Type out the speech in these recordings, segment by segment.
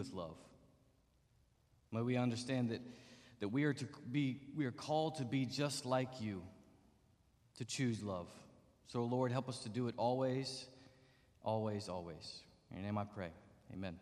with love. May we understand that we are called to be just like you, to choose love. So, Lord, help us to do it always, always, always. In your name I pray. Amen.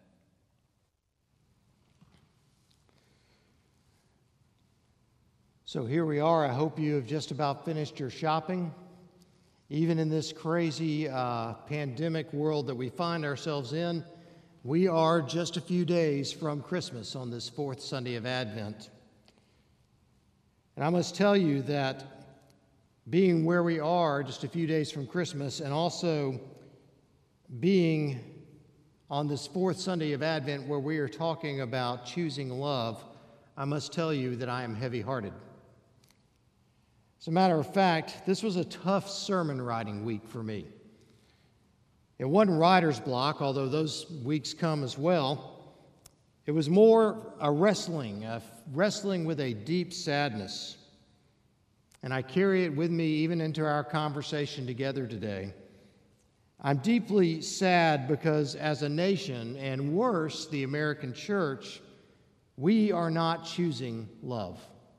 So here we are. I hope you have just about finished your shopping. Even in this crazy pandemic world that we find ourselves in, we are just a few days from Christmas on this fourth Sunday of Advent. And I must tell you that being where we are just a few days from Christmas, and also being on this fourth Sunday of Advent where we are talking about choosing love, I must tell you that I am heavy-hearted. As a matter of fact, this was a tough sermon writing week for me. It wasn't writer's block, although those weeks come as well. It was more a wrestling with a deep sadness. And I carry it with me even into our conversation together today. I'm deeply sad because as a nation, and worse, the American church, we are not choosing love.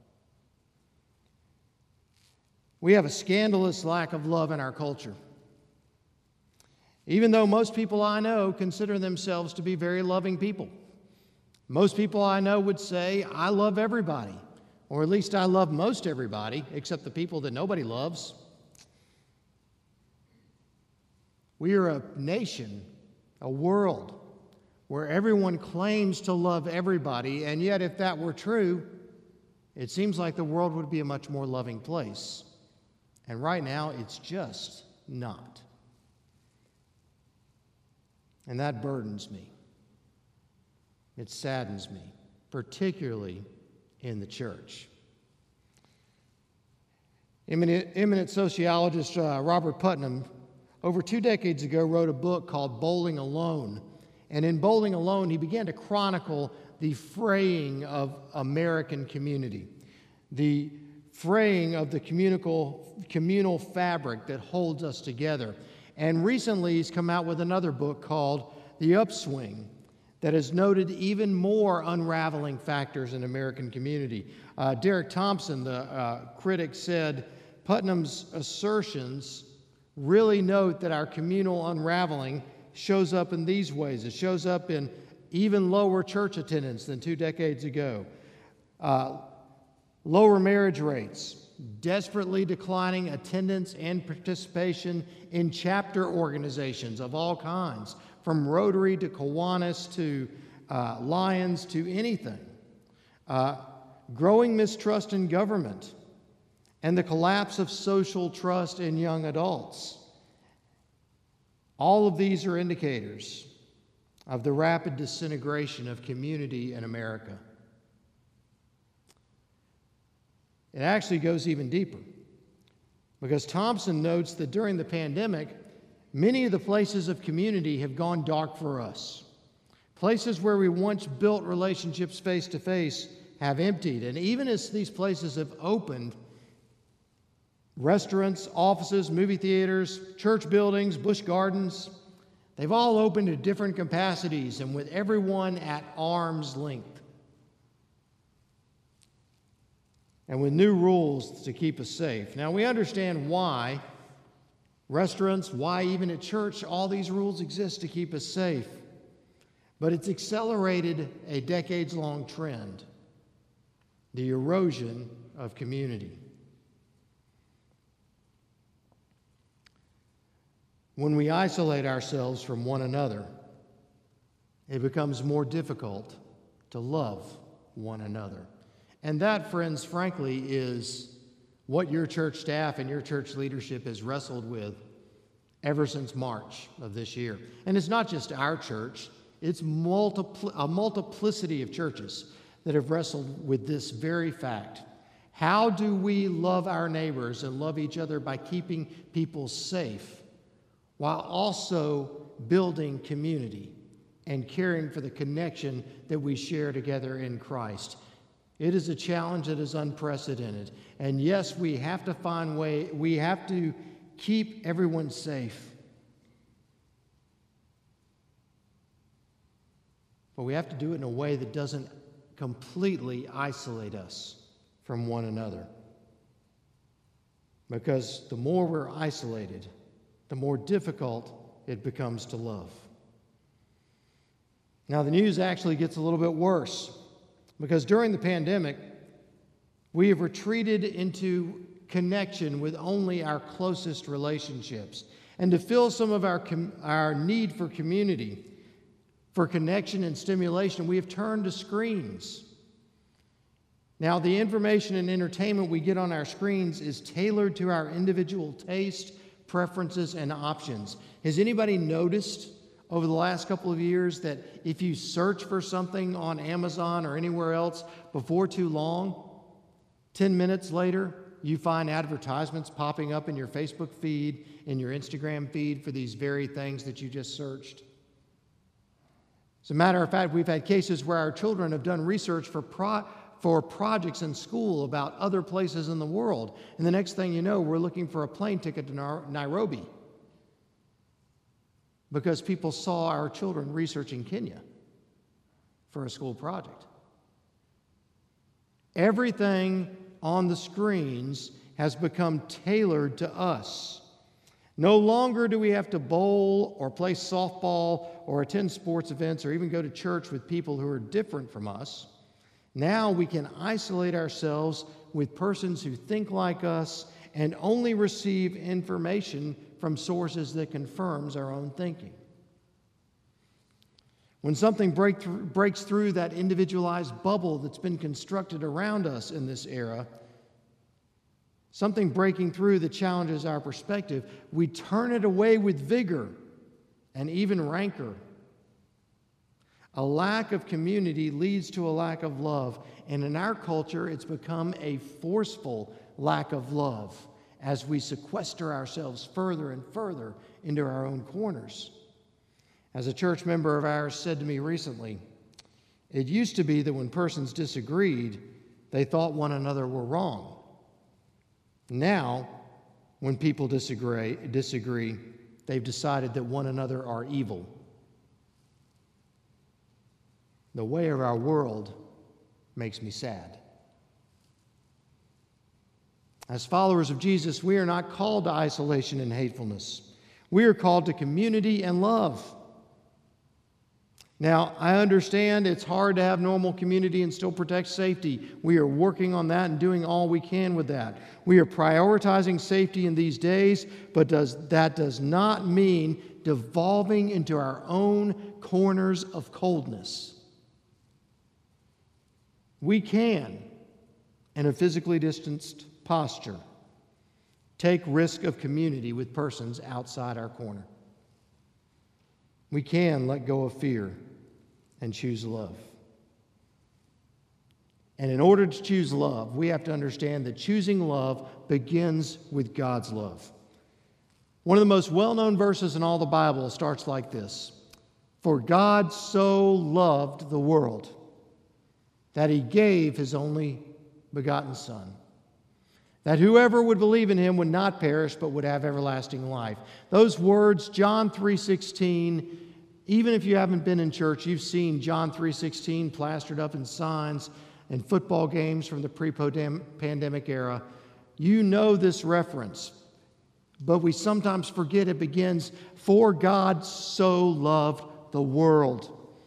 We have a scandalous lack of love in our culture. Even though most people I know consider themselves to be very loving people. Most people I know would say, I love everybody, or at least I love most everybody, except the people that nobody loves. We are a nation, a world, where everyone claims to love everybody, and yet if that were true, it seems like the world would be a much more loving place. And right now, it's just not. And that burdens me. It saddens me, particularly in the church. Eminent sociologist Robert Putnam, over 2 decades ago, wrote a book called Bowling Alone. And in Bowling Alone, he began to chronicle the fraying of American community, the fraying of the communal fabric that holds us together. And recently, he's come out with another book called The Upswing that has noted even more unraveling factors in American community. Derek Thompson, the critic, said, Putnam's assertions really note that our communal unraveling shows up in these ways. It shows up in even lower church attendance than 2 decades ago, lower marriage rates, desperately declining attendance and participation in chapter organizations of all kinds, from Rotary to Kiwanis to Lions to anything, growing mistrust in government, and the collapse of social trust in young adults. All of these are indicators of the rapid disintegration of community in America. It actually goes even deeper, because Thompson notes that during the pandemic, many of the places of community have gone dark for us. Places where we once built relationships face to face have emptied, and even as these places have opened, restaurants, offices, movie theaters, church buildings, busch gardens, they've all opened at different capacities and with everyone at arm's length. And with new rules to keep us safe. Now, we understand why restaurants, why even at church, all these rules exist to keep us safe. But it's accelerated a decades-long trend, the erosion of community. When we isolate ourselves from one another, it becomes more difficult to love one another. And that, friends, frankly, is what your church staff and your church leadership has wrestled with ever since March of this year. And it's not just our church, it's a multiplicity of churches that have wrestled with this very fact. How do we love our neighbors and love each other by keeping people safe while also building community and caring for the connection that we share together in Christ? It is a challenge that is unprecedented. And yes, we have to keep everyone safe. but we have to do it in a way that doesn't completely isolate us from one another. Because the more we're isolated, the more difficult it becomes to love. Now, the news actually gets a little bit worse, because during the pandemic, we have retreated into connection with only our closest relationships. And to fill some of our need for community, for connection and stimulation, we have turned to screens. Now, the information and entertainment we get on our screens is tailored to our individual taste, preferences, and options. Has anybody noticed over the last couple of years that if you search for something on Amazon or anywhere else before too long, 10 minutes later, you find advertisements popping up in your Facebook feed, in your Instagram feed for these very things that you just searched? As a matter of fact, we've had cases where our children have done research for projects in school about other places in the world. And the next thing you know, we're looking for a plane ticket to Nairobi because people saw our children researching Kenya for a school project. Everything on the screens has become tailored to us. No longer do we have to bowl or play softball or attend sports events or even go to church with people who are different from us. Now we can isolate ourselves with persons who think like us and only receive information from sources that confirms our own thinking. When something breaks through that individualized bubble that's been constructed around us in this era, something breaking through that challenges our perspective, we turn it away with vigor and even rancor. A lack of community leads to a lack of love, and in our culture, it's become a forceful lack of love as we sequester ourselves further and further into our own corners. As a church member of ours said to me recently, it used to be that when persons disagreed, they thought one another were wrong. Now, when people disagree, they've decided that one another are evil. The way of our world makes me sad. As followers of Jesus, we are not called to isolation and hatefulness. We are called to community and love. Now, I understand it's hard to have normal community and still protect safety. We are working on that and doing all we can with that. We are prioritizing safety in these days, but that does not mean devolving into our own corners of coldness. We can, in a physically distanced posture, take risk of community with persons outside our corner. We can let go of fear and choose love. And in order to choose love, we have to understand that choosing love begins with God's love. One of the most well-known verses in all the Bible starts like this: "For God so loved the world that he gave his only begotten Son, that whoever would believe in him would not perish but would have everlasting life." Those words, John 3:16, even if you haven't been in church, you've seen John 3:16 plastered up in signs and football games from the pre-pandemic era. You know this reference, but we sometimes forget it begins, "For God so loved the world."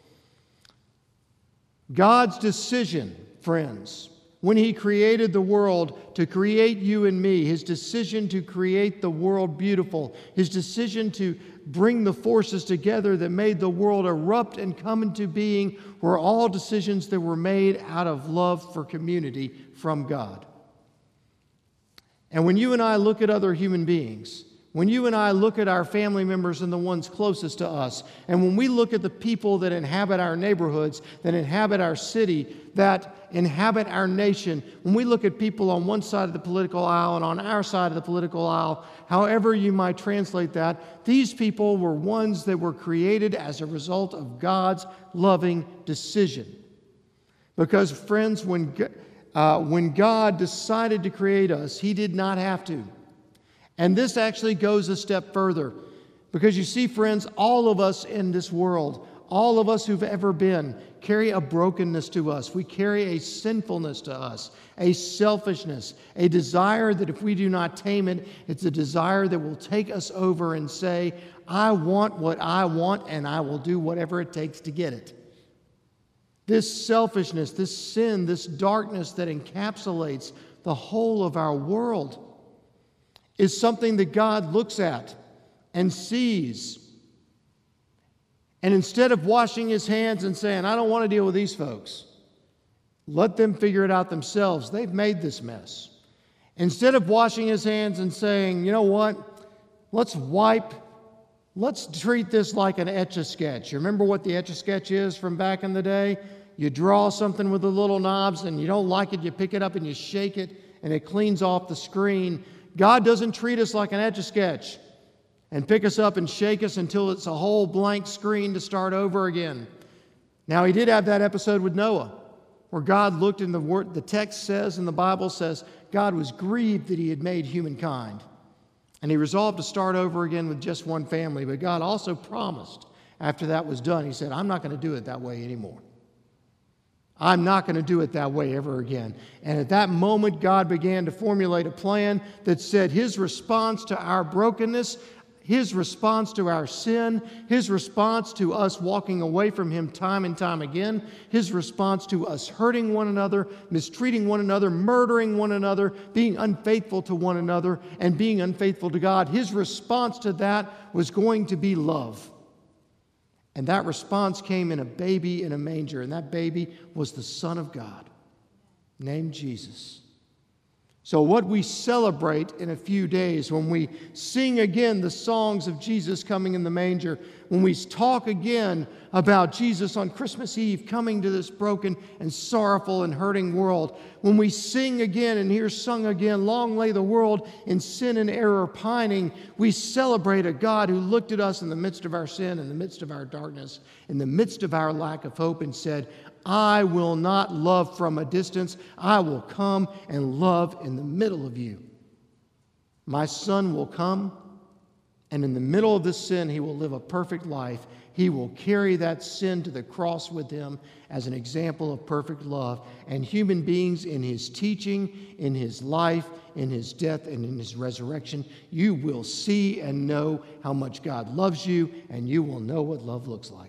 God's decision, friends, when he created the world to create you and me, his decision to create the world beautiful, his decision to bring the forces together that made the world erupt and come into being, were all decisions that were made out of love for community from God. And when you and I look at other human beings, when you and I look at our family members and the ones closest to us, and when we look at the people that inhabit our neighborhoods, that inhabit our city, that inhabit our nation, when we look at people on one side of the political aisle and on our side of the political aisle, however you might translate that, these people were ones that were created as a result of God's loving decision. Because, friends, when God decided to create us, he did not have to. And this actually goes a step further. Because you see, friends, all of us in this world, All of us who've ever been carry a brokenness to us. We carry a sinfulness to us, a selfishness, a desire that if we do not tame it, it's a desire that will take us over and say, I want what I want and I will do whatever it takes to get it. This selfishness, this sin, this darkness that encapsulates the whole of our world is something that God looks at and sees. And instead of washing his hands and saying, I don't want to deal with these folks, let them figure it out themselves. They've made this mess. Instead of washing his hands and saying, you know what, let's treat this like an Etch-a-Sketch. You remember what the Etch-a-Sketch is from back in the day? You draw something with the little knobs and you don't like it, you pick it up and you shake it and it cleans off the screen. God doesn't treat us like an Etch-a-Sketch and pick us up and shake us until it's a whole blank screen to start over again. Now, he did have that episode with Noah, where God looked in the text says, and the Bible says, God was grieved that he had made humankind. And he resolved to start over again with just one family. But God also promised after that was done, he said, I'm not going to do it that way anymore. I'm not going to do it that way ever again. And at that moment, God began to formulate a plan that said his response to our brokenness, his response to our sin, his response to us walking away from him time and time again, his response to us hurting one another, mistreating one another, murdering one another, being unfaithful to one another, and being unfaithful to God, his response to that was going to be love. And that response came in a baby in a manger, and that baby was the Son of God, named Jesus. So what we celebrate in a few days, when we sing again the songs of Jesus coming in the manger, when we talk again about Jesus on Christmas Eve coming to this broken and sorrowful and hurting world, when we sing again and hear sung again, long lay the world in sin and error pining, we celebrate a God who looked at us in the midst of our sin, in the midst of our darkness, in the midst of our lack of hope and said, I will not love from a distance. I will come and love in the middle of you. My Son will come, and in the middle of this sin, he will live a perfect life. He will carry that sin to the cross with him as an example of perfect love. And human beings, in his teaching, in his life, in his death, and in his resurrection, you will see and know how much God loves you, and you will know what love looks like.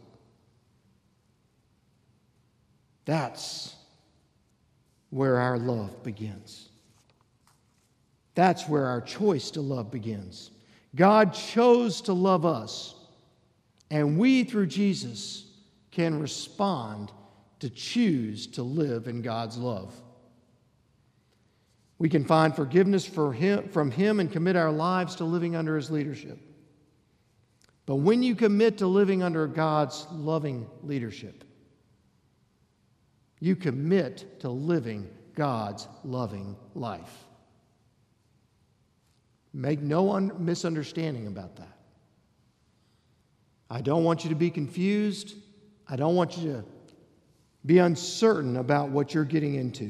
That's where our love begins. That's where our choice to love begins. God chose to love us, and we, through Jesus, can respond to choose to live in God's love. We can find forgiveness from Him and commit our lives to living under His leadership. But when you commit to living under God's loving leadership, you commit to living God's loving life. Make no misunderstanding about that. I don't want you to be confused. I don't want you to be uncertain about what you're getting into.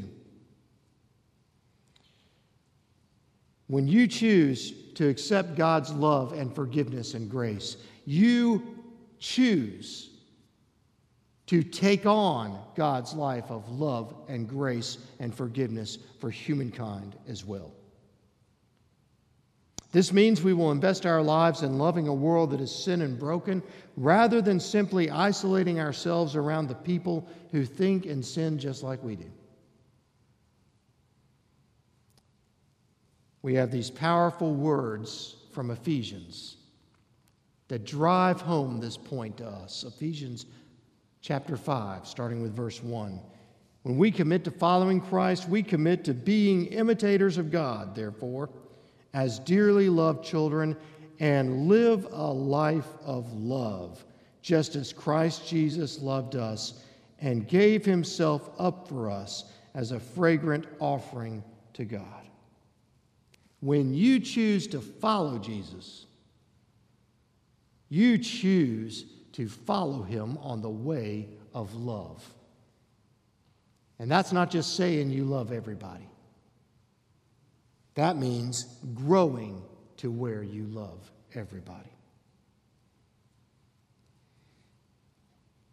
When you choose to accept God's love and forgiveness and grace, you choose to take on God's life of love and grace and forgiveness for humankind as well. This means we will invest our lives in loving a world that is sin and broken, rather than simply isolating ourselves around the people who think and sin just like we do. We have these powerful words from Ephesians that drive home this point to us. Ephesians chapter 5, starting with verse 1. When we commit to following Christ, we commit to being imitators of God, therefore, as dearly loved children, and live a life of love, just as Christ Jesus loved us and gave himself up for us as a fragrant offering to God. When you choose to follow Jesus, you choose to follow him on the way of love. And that's not just saying you love everybody. That means growing to where you love everybody.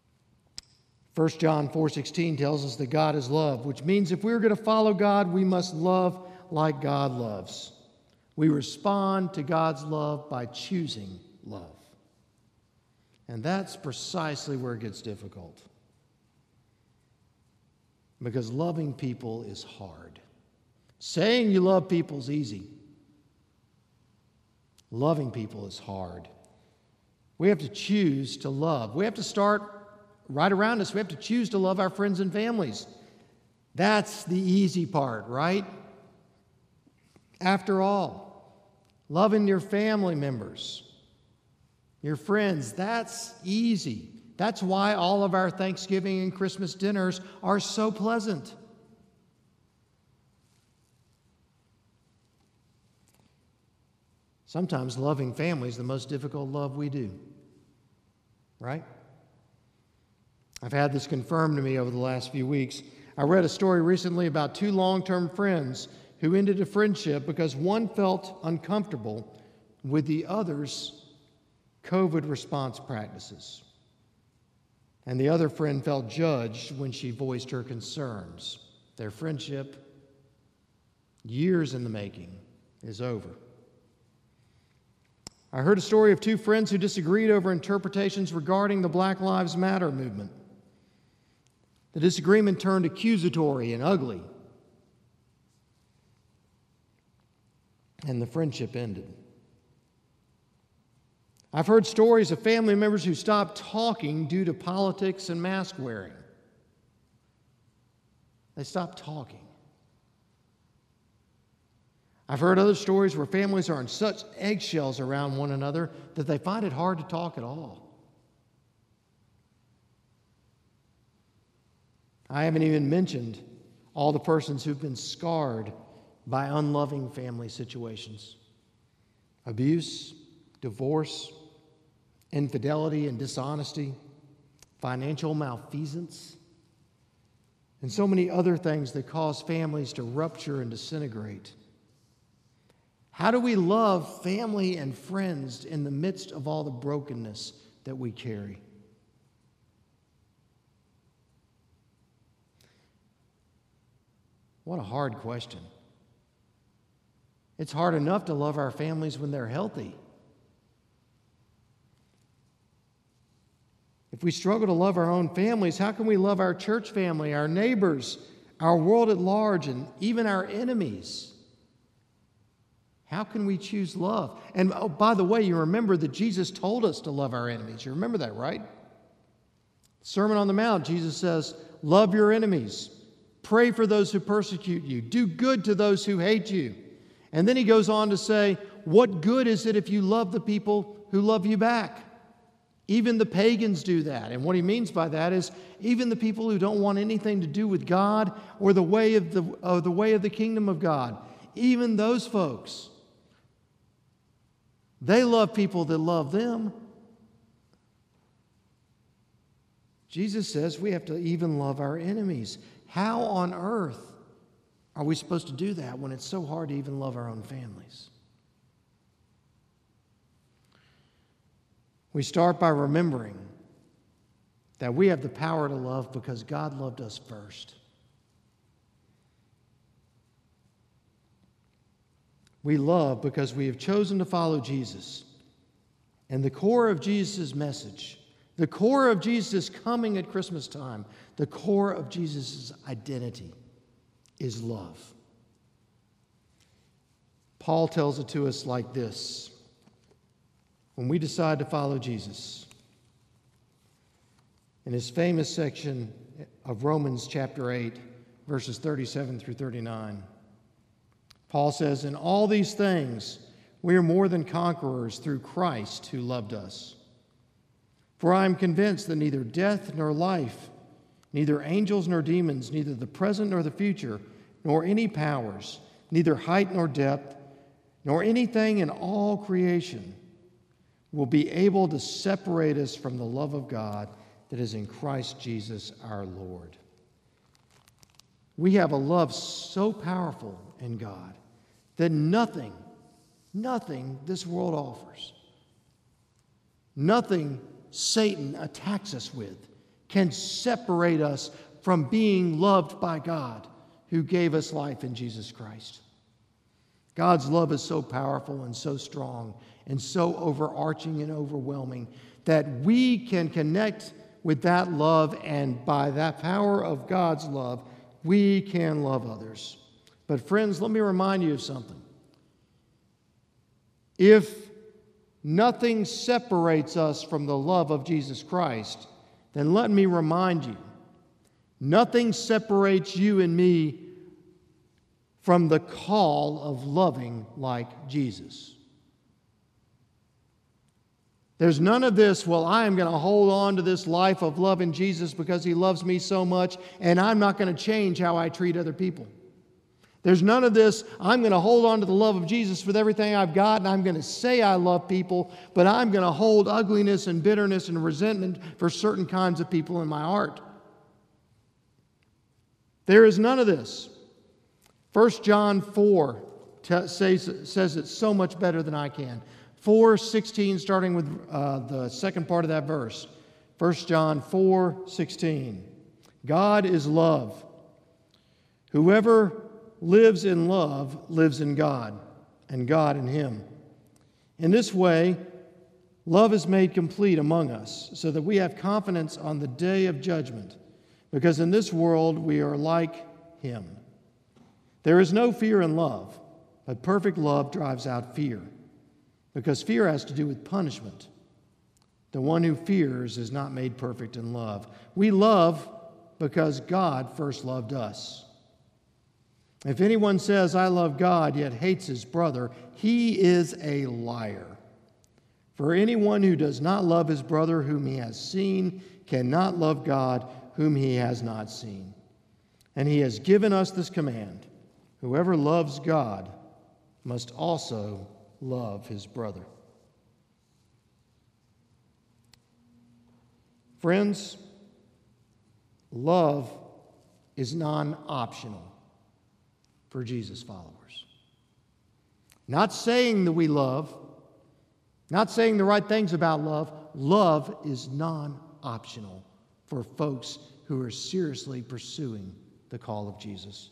1 John 4:16 tells us that God is love, which means if we're going to follow God, we must love like God loves. We respond to God's love by choosing love. And that's precisely where it gets difficult. Because loving people is hard. Saying you love people is easy. Loving people is hard. We have to choose to love. We have to start right around us. We have to choose to love our friends and families. That's the easy part, right? After all, loving your family members, your friends, that's easy. That's why all of our Thanksgiving and Christmas dinners are so pleasant. Sometimes loving family is the most difficult love we do, right? I've had this confirmed to me over the last few weeks. I read a story recently about two long-term friends who ended a friendship because one felt uncomfortable with the other's COVID response practices. And the other friend felt judged when she voiced her concerns. Their friendship, years in the making, is over. I heard a story of two friends who disagreed over interpretations regarding the Black Lives Matter movement. The disagreement turned accusatory and ugly, and the friendship ended. I've heard stories of family members who stopped talking due to politics and mask wearing. They stopped talking. I've heard other stories where families are on such eggshells around one another that they find it hard to talk at all. I haven't even mentioned all the persons who've been scarred by unloving family situations. Abuse, divorce, infidelity and dishonesty, financial malfeasance, and so many other things that cause families to rupture and disintegrate. How do we love family and friends in the midst of all the brokenness that we carry? What a hard question. It's hard enough to love our families when they're healthy. If we struggle to love our own families, how can we love our church family, our neighbors, our world at large, and even our enemies? How can we choose love? And oh, by the way, you remember that Jesus told us to love our enemies. You remember that, right? Sermon on the Mount, Jesus says, love your enemies. Pray for those who persecute you. Do good to those who hate you. And then he goes on to say, what good is it if you love the people who love you back? Even the pagans do that. And what he means by that is even the people who don't want anything to do with God or the way of the kingdom of God, even those folks, they love people that love them. Jesus says we have to even love our enemies. How on earth are we supposed to do that when it's so hard to even love our own families? We start by remembering that we have the power to love because God loved us first. We love because we have chosen to follow Jesus. And the core of Jesus' message, the core of Jesus' coming at Christmas time, the core of Jesus' identity is love. Paul tells it to us like this. When we decide to follow Jesus, in his famous section of Romans chapter 8, verses 37 through 39, Paul says, in all these things we are more than conquerors through Christ who loved us. For I am convinced that neither death nor life, neither angels nor demons, neither the present nor the future, nor any powers, neither height nor depth, nor anything in all creation will be able to separate us from the love of God that is in Christ Jesus our Lord. We have a love so powerful in God that nothing this world offers, nothing Satan attacks us with can separate us from being loved by God, who gave us life in Jesus Christ. God's love is so powerful and so strong and so overarching and overwhelming that we can connect with that love, and by that power of God's love, we can love others. But friends, let me remind you of something. If nothing separates us from the love of Jesus Christ, then let me remind you, nothing separates you and me from the call of loving like Jesus. There's none of this, well, I am going to hold on to this life of loving Jesus because He loves me so much, and I'm not going to change how I treat other people. There's none of this, I'm going to hold on to the love of Jesus with everything I've got, and I'm going to say I love people, but I'm going to hold ugliness and bitterness and resentment for certain kinds of people in my heart. There is none of this. 1 John 4 says it so much better than I can. 4:16, starting with the second part of that verse. 1 John 4:16. God is love. Whoever lives in love lives in God, and God in him. In this way, love is made complete among us, so that we have confidence on the day of judgment, because in this world we are like Him. There is no fear in love, but perfect love drives out fear, because fear has to do with punishment. The one who fears is not made perfect in love. We love because God first loved us. If anyone says, I love God, yet hates his brother, he is a liar. For anyone who does not love his brother whom he has seen cannot love God whom he has not seen. And He has given us this command: whoever loves God must also love his brother. Friends, love is non-optional for Jesus followers. Not saying that we love, not saying the right things about love. Love is non-optional for folks who are seriously pursuing the call of Jesus.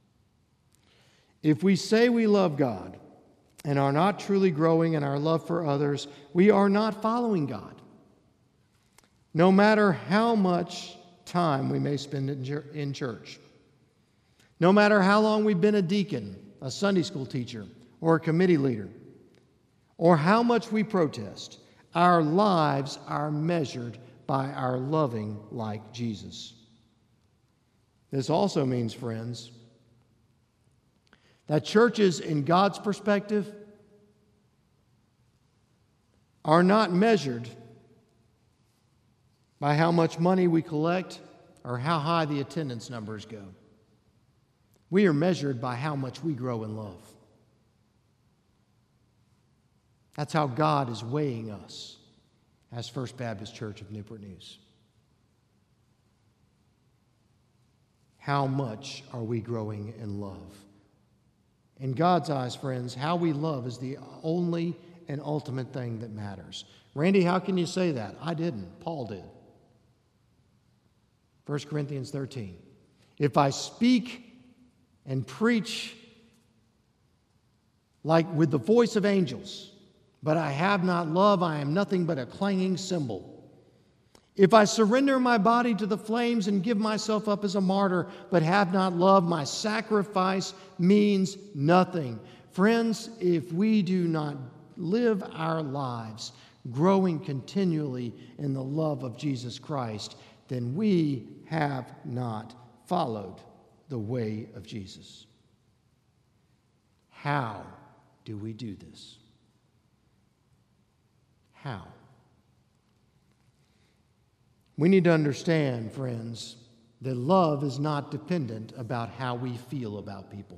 If we say we love God and are not truly growing in our love for others, we are not following God. No matter how much time we may spend in church, no matter how long we've been a deacon, a Sunday school teacher, or a committee leader, or how much we protest, our lives are measured by our loving like Jesus. This also means, friends, that churches in God's perspective are not measured by how much money we collect or how high the attendance numbers go. We are measured by how much we grow in love. That's how God is weighing us as First Baptist Church of Newport News. How much are we growing in love? In God's eyes, friends, how we love is the only and ultimate thing that matters. Randy, how can you say that? I didn't. Paul did. 1 Corinthians 13. If I speak and preach like with the voice of angels, but I have not love, I am nothing but a clanging cymbal. If I surrender my body to the flames and give myself up as a martyr, but have not love, my sacrifice means nothing. Friends, if we do not live our lives growing continually in the love of Jesus Christ, then we have not followed the way of Jesus. How do we do this? How? We need to understand, friends, that love is not dependent about how we feel about people.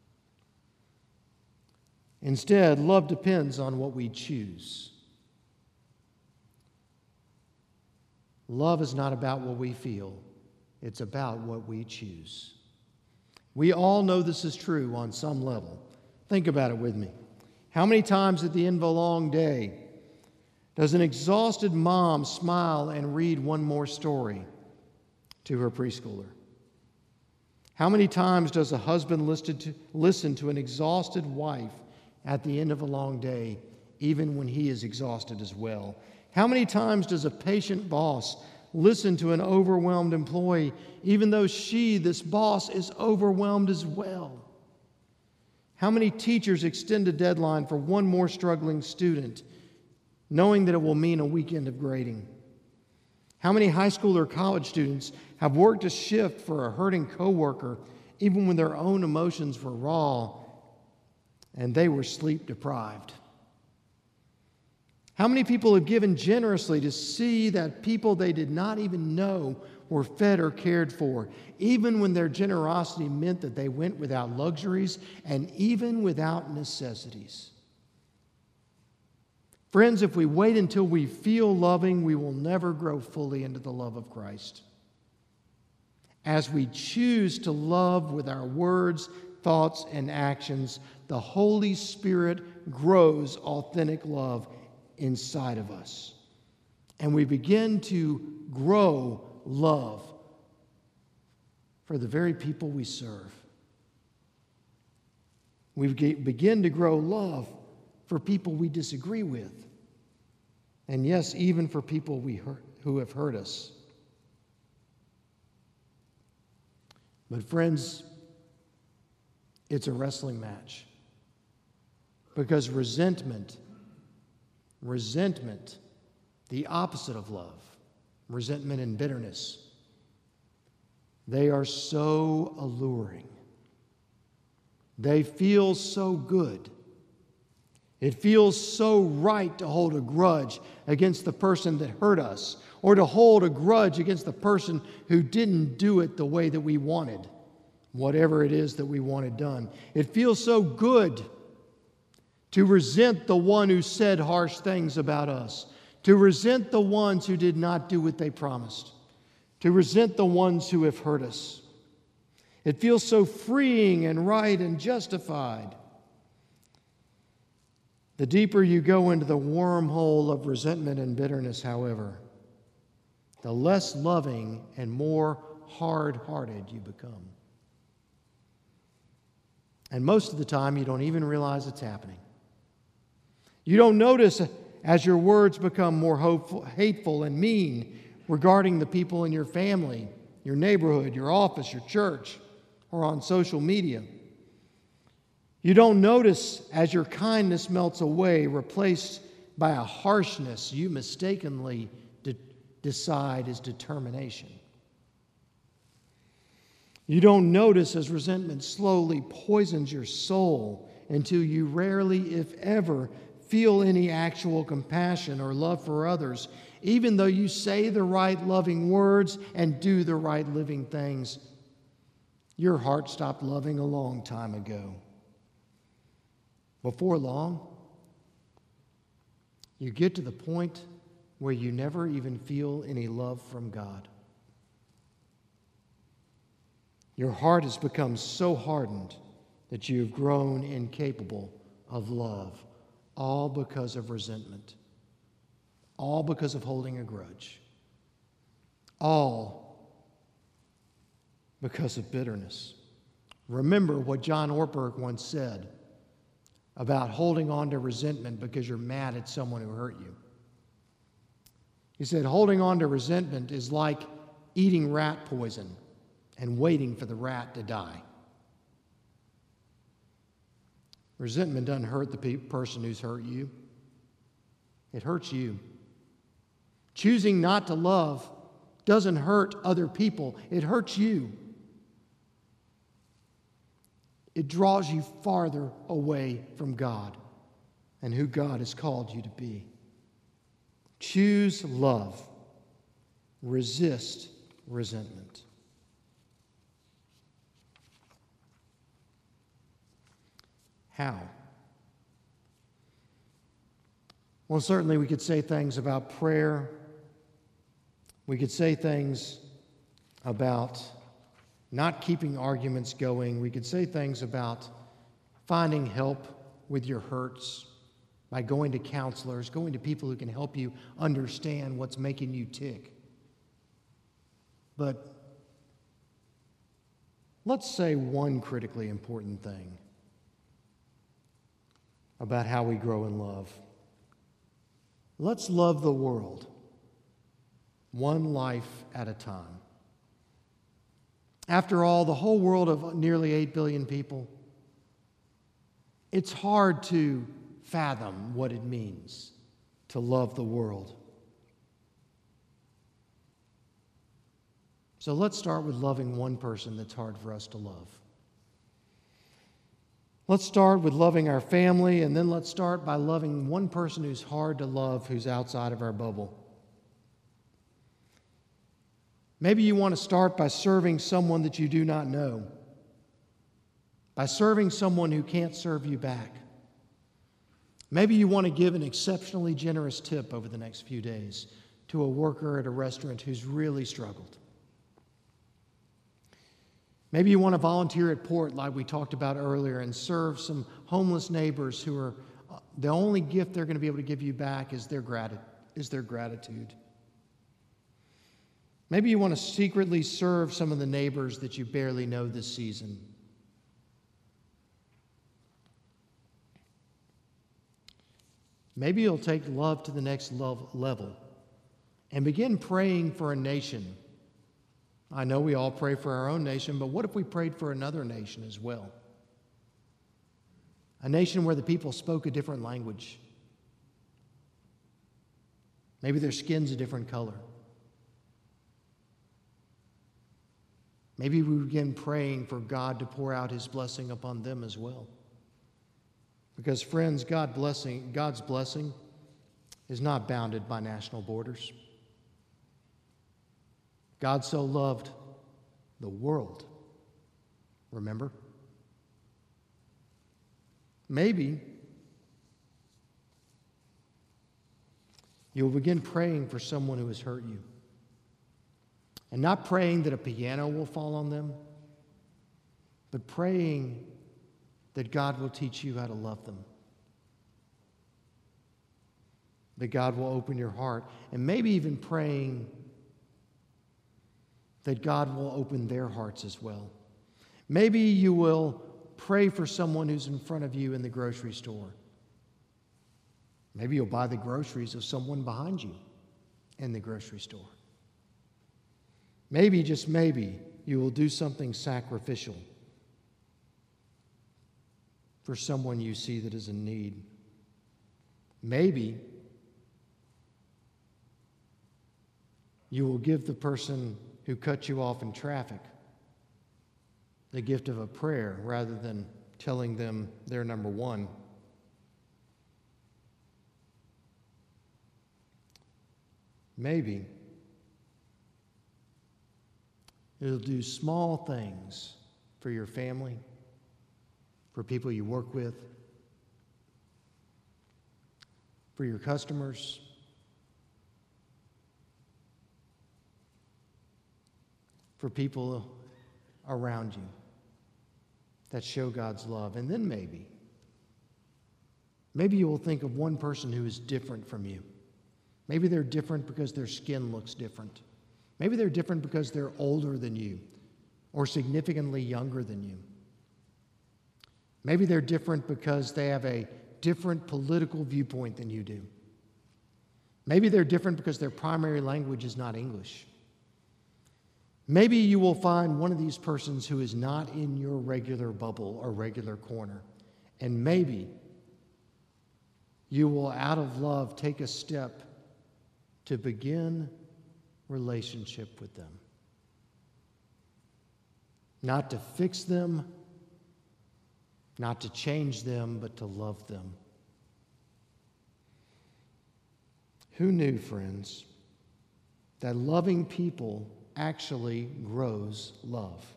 Instead, love depends on what we choose. Love is not about what we feel. It's about what we choose. We all know this is true on some level. Think about it with me. How many times at the end of a long day does an exhausted mom smile and read one more story to her preschooler? How many times does a husband listen to an exhausted wife at the end of a long day, even when he is exhausted as well? How many times does a patient boss listen to an overwhelmed employee, even though this boss, is overwhelmed as well? How many teachers extend a deadline for one more struggling student, knowing that it will mean a weekend of grading? How many high school or college students have worked a shift for a hurting coworker, even when their own emotions were raw and they were sleep deprived? How many people have given generously to see that people they did not even know were fed or cared for, even when their generosity meant that they went without luxuries and even without necessities? Friends, if we wait until we feel loving, we will never grow fully into the love of Christ. As we choose to love with our words, thoughts, and actions, the Holy Spirit grows authentic love inside of us. And we begin to grow love for the very people we serve. We begin to grow love for people we disagree with. And yes, even for people who have hurt us. But friends, it's a wrestling match. Because resentment, the opposite of love, resentment and bitterness, they are so alluring. They feel so good. It feels so right to hold a grudge against the person that hurt us, or to hold a grudge against the person who didn't do it the way that we wanted, whatever it is that we wanted done. It feels so good to resent the one who said harsh things about us, to resent the ones who did not do what they promised, to resent the ones who have hurt us. It feels so freeing and right and justified. The deeper you go into the wormhole of resentment and bitterness, however, the less loving and more hard-hearted you become. And most of the time, you don't even realize it's happening. You don't notice as your words become more hateful and mean regarding the people in your family, your neighborhood, your office, your church, or on social media. You don't notice as your kindness melts away, replaced by a harshness you mistakenly decide is determination. You don't notice as resentment slowly poisons your soul until you rarely, if ever, feel any actual compassion or love for others, even though you say the right loving words and do the right living things. Your heart stopped loving a long time ago. Before long, you get to the point where you never even feel any love from God. Your heart has become so hardened that you have grown incapable of love, all because of resentment, all because of holding a grudge, all because of bitterness. Remember what John Ortberg once said about holding on to resentment because you're mad at someone who hurt you. He said, holding on to resentment is like eating rat poison and waiting for the rat to die. Resentment doesn't hurt the person who's hurt you. It hurts you. Choosing not to love doesn't hurt other people. It hurts you. It draws you farther away from God and who God has called you to be. Choose love. Resist resentment. How? Well, certainly we could say things about prayer. We could say things about not keeping arguments going. We could say things about finding help with your hurts by going to counselors, going to people who can help you understand what's making you tick. But let's say one critically important thing about how we grow in love. Let's love the world, one life at a time. After all, the whole world of nearly 8 billion people, it's hard to fathom what it means to love the world. So let's start with loving one person that's hard for us to love. Let's start with loving our family, and then let's start by loving one person who's hard to love, who's outside of our bubble. Maybe you want to start by serving someone that you do not know, by serving someone who can't serve you back. Maybe you want to give an exceptionally generous tip over the next few days to a worker at a restaurant who's really struggled. Maybe you want to volunteer at Port, like we talked about earlier, and serve some homeless neighbors who are the only gift they're going to be able to give you back is their gratitude. Maybe you want to secretly serve some of the neighbors that you barely know this season. Maybe you'll take love to the next level and begin praying for a nation. I know we all pray for our own nation, but what if we prayed for another nation as well? A nation where the people spoke a different language. Maybe their skin's a different color. Maybe we begin praying for God to pour out His blessing upon them as well. Because, friends, God's blessing is not bounded by national borders. God so loved the world, remember? Maybe you'll begin praying for someone who has hurt you. And not praying that a piano will fall on them, but praying that God will teach you how to love them. That God will open your heart. And maybe even praying that God will open their hearts as well. Maybe you will pray for someone who's in front of you in the grocery store. Maybe you'll buy the groceries of someone behind you in the grocery store. Maybe, just maybe, you will do something sacrificial for someone you see that is in need. Maybe you will give the person who cut you off in traffic the gift of a prayer rather than telling them they're number one. Maybe it'll do small things for your family, for people you work with, for your customers, for people around you that show God's love. And then maybe you will think of one person who is different from you. Maybe they're different because their skin looks different. Maybe they're different because they're older than you or significantly younger than you. Maybe they're different because they have a different political viewpoint than you do. Maybe they're different because their primary language is not English. Maybe you will find one of these persons who is not in your regular bubble or regular corner. And maybe you will, out of love, take a step to begin relationship with them. Not to fix them, not to change them, but to love them. Who knew, friends, that loving people actually grows love?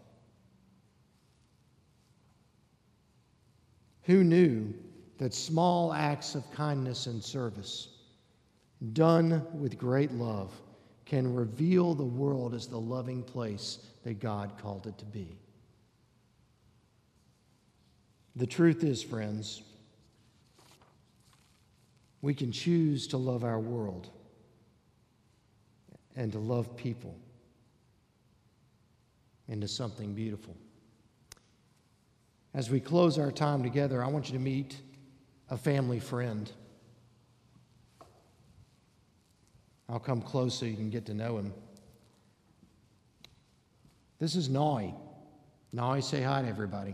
Who knew that small acts of kindness and service, done with great love, can reveal the world as the loving place that God called it to be? The truth is, friends, we can choose to love our world and to love people into something beautiful. as we close our time together, I want you to meet a family friend. I'll come close so you can get to know him. This is Noi. Noi, say hi to everybody.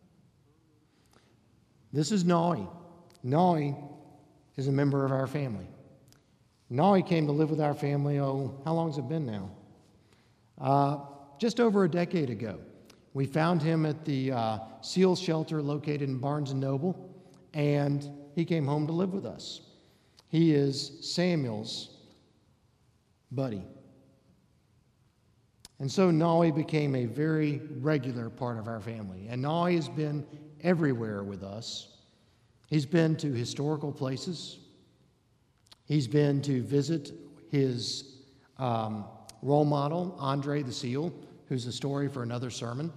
This is Noi. Noi is a member of our family. Noi came to live with our family, how long has it been now? Just over a decade ago. We found him at the SEAL shelter located in Barnes & Noble, and he came home to live with us. He is Samuel's buddy. And so Noi became a very regular part of our family. And Noi has been everywhere with us. He's been to historical places. He's been to visit his role model, Andre the SEAL, who's a story for another sermon.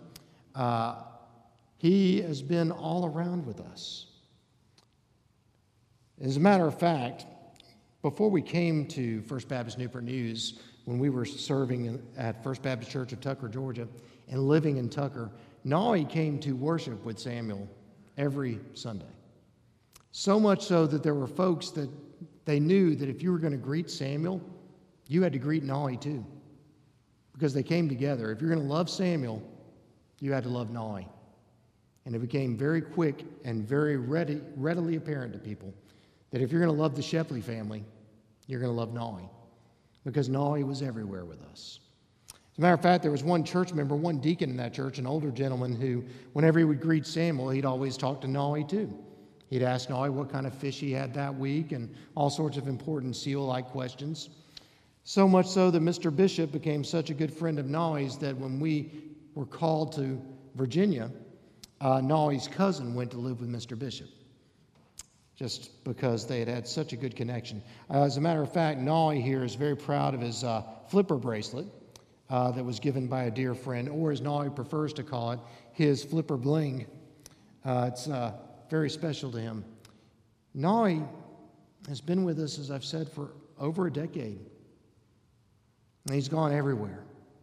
He has been all around with us. As a matter of fact, before we came to First Baptist Newport News, when we were serving at First Baptist Church of Tucker, Georgia, and living in Tucker, Noi came to worship with Samuel every Sunday. So much so that there were folks that they knew that if you were going to greet Samuel, you had to greet Noi too, because they came together. If you're going to love Samuel, you had to love Noi. And it became very quick and very readily apparent to people that if you're going to love the Shepley family, you're going to love Noi, because Noi was everywhere with us. As a matter of fact, there was one church member, one deacon in that church, an older gentleman who, whenever he would greet Samuel, he'd always talk to Noi too. He'd ask Noi what kind of fish he had that week and all sorts of important SEAL-like questions. So much so that Mr. Bishop became such a good friend of Noi's that when we were called to Virginia, Noi's cousin went to live with Mr. Bishop, just because they had had such a good connection. As a matter of fact, Noi here is very proud of his flipper bracelet that was given by a dear friend, or as Noi prefers to call it, his flipper bling. It's very special to him. Noi has been with us, as I've said, for over a decade. And he's gone everywhere.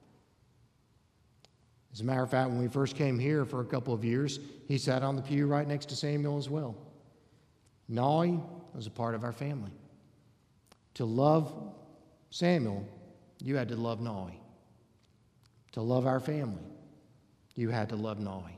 As a matter of fact, when we first came here for a couple of years, he sat on the pew right next to Samuel as well. Noi was a part of our family. To love Samuel, you had to love Noi. To love our family, you had to love Noi.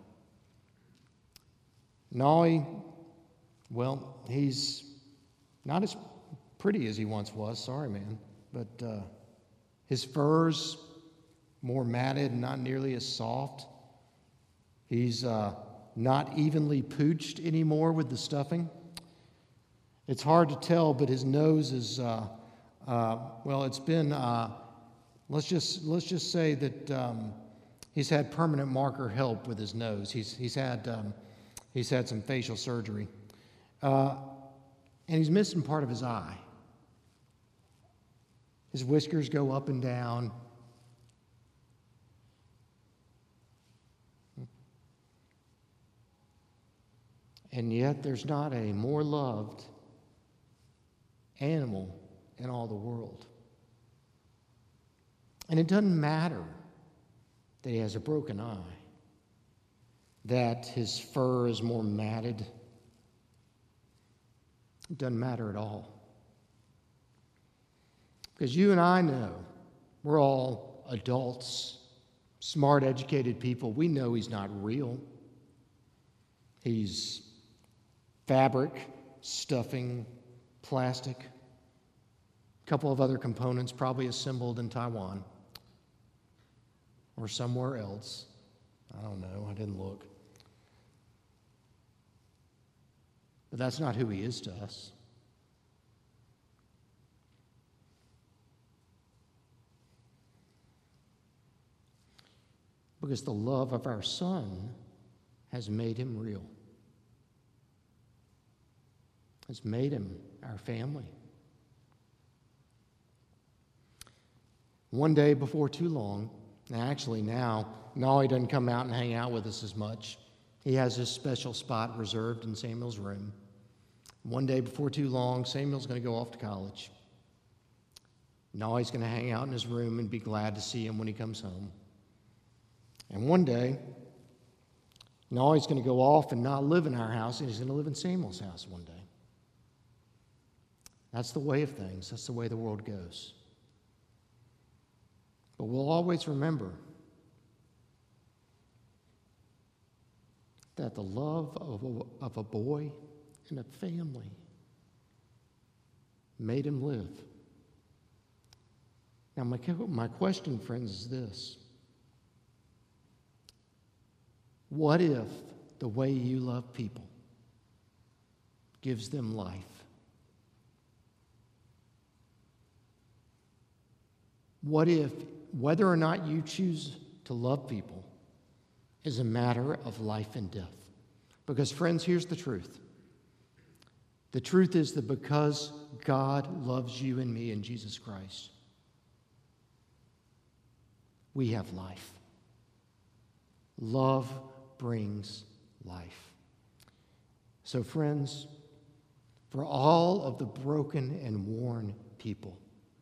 Noi, well, he's not as pretty as he once was, sorry, man, but his fur's more matted and not nearly as soft. He's not evenly pooched anymore with the stuffing. It's hard to tell, but his nose is, well, it's been, let's just say that he's had permanent marker help with his nose. He's had some facial surgery. And he's missing part of his eye. His whiskers go up and down. And yet there's not a more loved animal in all the world. And it doesn't matter that he has a broken eye, that his fur is more matted. It doesn't matter at all. Because you and I know, we're all adults, smart, educated people. We know he's not real. He's fabric, stuffing, plastic, a couple of other components probably assembled in Taiwan or somewhere else. I don't know, I didn't look. But that's not who he is to us. Because the love of our Son has made him real. Has made him our family. One day before too long, and actually now, Noi doesn't come out and hang out with us as much. He has his special spot reserved in Samuel's room. One day before too long, Samuel's going to go off to college. Noi's going to hang out in his room and be glad to see him when he comes home. And one day, Now he's going to go off and not live in our house, and he's going to live in Samuel's house one day. That's the way of things. That's the way the world goes. But we'll always remember that the love of a boy and a family made him live. Now, my question, friends, is this. What if the way you love people gives them life? What if whether or not you choose to love people is a matter of life and death? Because, friends, here's the truth. The truth is that because God loves you and me in Jesus Christ, we have life. Love brings life. So, friends, for all of the broken and worn people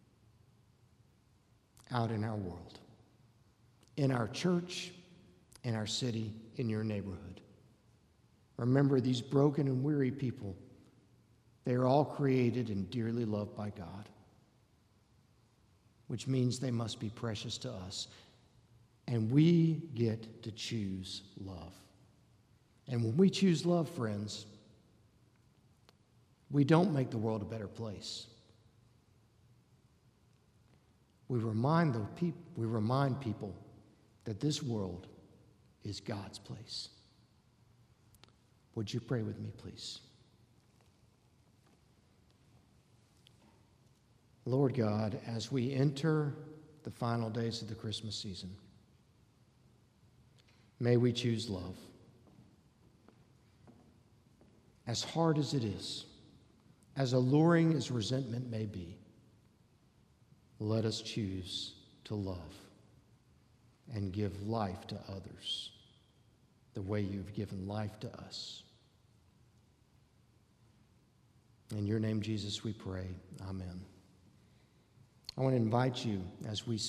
out in our world, in our church, in our city, in your neighborhood, remember these broken and weary people, they are all created and dearly loved by God, which means they must be precious to us. And we get to choose love. And when we choose love, friends, we don't make the world a better place. We remind people that this world is God's place. Would you pray with me, please? Lord God, as we enter the final days of the Christmas season, may we choose love. As hard as it is, as alluring as resentment may be, let us choose to love and give life to others the way you've given life to us. In your name, Jesus, we pray. Amen. I want to invite you as we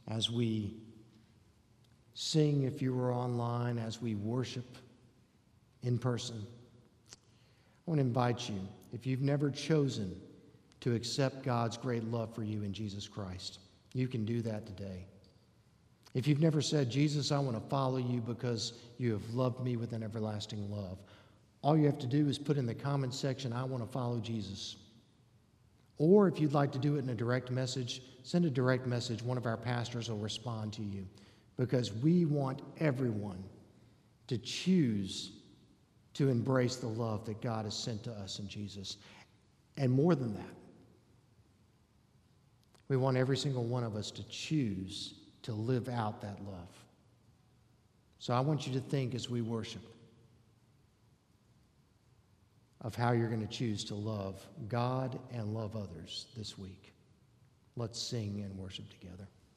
sing, if you were online, as we worship in person. I want to invite you, if you've never chosen to accept God's great love for you in Jesus Christ, you can do that today. If you've never said, Jesus, I want to follow you because you have loved me with an everlasting love, all you have to do is put in the comment section, I want to follow Jesus. Or if you'd like to do it in a direct message, send a direct message. One of our pastors will respond to you, because we want everyone to choose to embrace the love that God has sent to us in Jesus. And more than that, we want every single one of us to choose to live out that love. So I want you to think as we worship of how you're going to choose to love God and love others this week. Let's sing and worship together.